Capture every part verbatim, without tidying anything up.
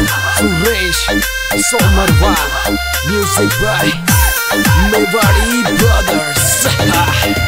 Suresh Somarwa, music by Mewari Brothers.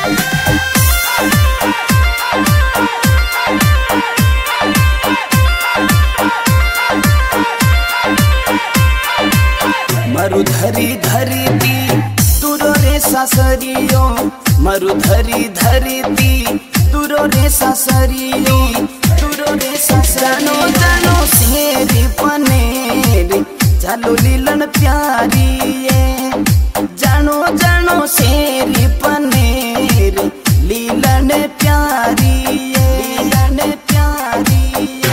मरुधरी धरती तुरो रे सासरियो, मरुधरी धरती तुरो रे सासरियो, तुरो रे सासरानो जानो शेरी पनेरी चालो लीलन प्यारी ये, जानो जानो शेरी पनेरी लीलन प्यारी ये, लीलन प्यारी ये।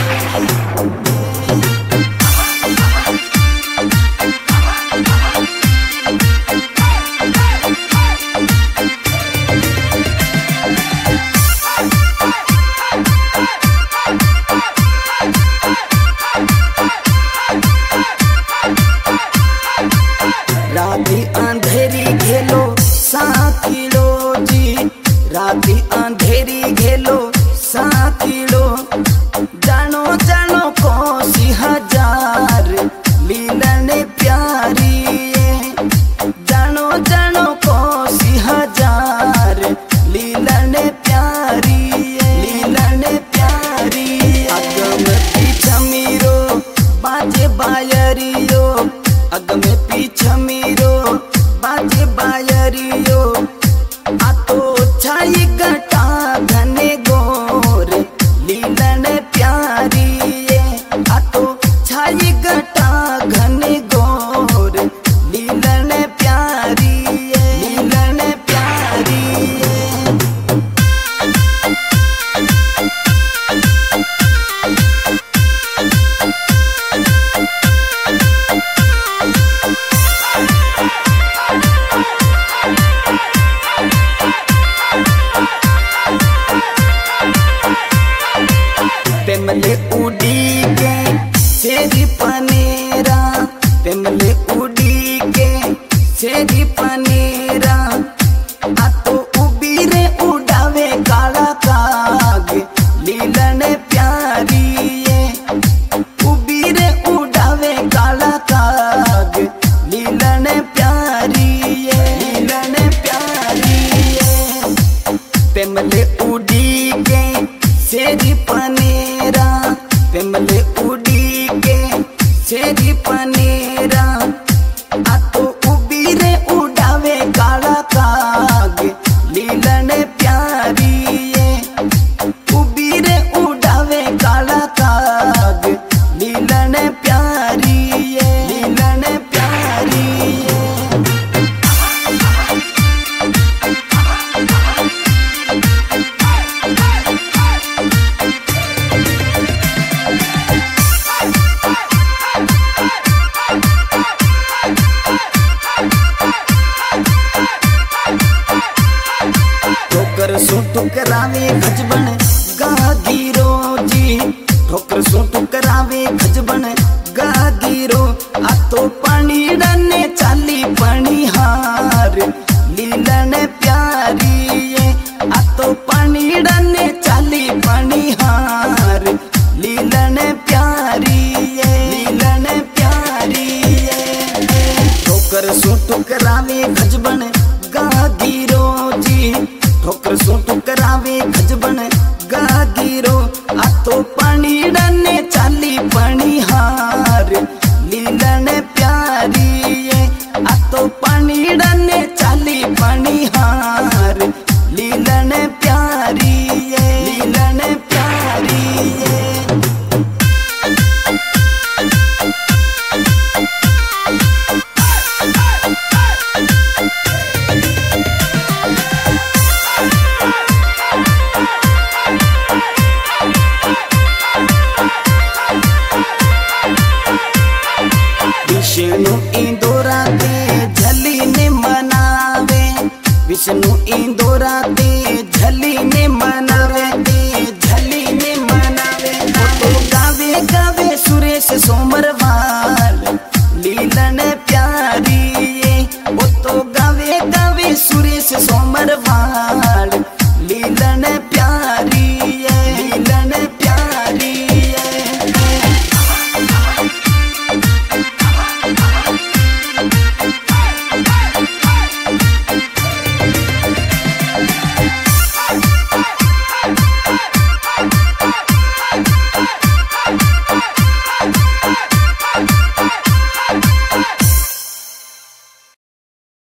राती अंधेरी घेलो साकिलो जी, राती अंधेरी घेलो साकिलो, जानो जानो कोसी हजार लीलन प्यारी ये, जानो जानो कोसी हजार लीलन प्यारी ये, लीलन प्यारी। अगम पीछा मीरो बाजे बायरियो, अगम पीछा मीरो बाजे बायरियो, आतो छाई घटा घने गोर लीलन प्यारी ये, आतो छाई घटा घने गोर लीलन प्यारी ये, लीलन प्यारी ये। पेमले उड़ी के शेरी पनेरा, पेमले उड़ी के शेरी पनेरा, आतो उबीरे उड़ावे काला काग लीलन प्यारी ये, उबीरे उड़ावे काला काग लीलन प्यारी ये, लीलन प्यारी ये। पेमले उड़ी के शेरी पनेरा, पेमले उड़ी के शेरी पनेरा, आतो उबीरे उड़ावे काला काग लीलन प्यारी ये, उबीरे उड़ावे काला काग लीलन प्यारी ये, लीलन प्यारी ये। ठोकर सो ठुकरावे खजबन गागीरो जी, ठोकर सो ठुकरावे खजबन गागीरो, आतो पानी डने चाली पणिहार लीलन प्यारी ये, आतो पानी डने चाली पणिहार लीलन प्यारी ये, लीलन प्यारी ये। ठोकर सो ठुकरावे खजबन गागीरो जी, ठोकर सो ठुकरावे खजबन गागीरो, आतो पानी डने चाली पणिहार लीलन प्यारी ये, आतो पानी डने चाली पणिहार लीलन प्यारी ये, लीलन प्यारी ये। विष्णु इंदोरा ते झली ने मनावे, विष्णु इंदोरा ते झली ने मनावे, ते झली ने मनावे, तो गावे गावे सुरेश सोम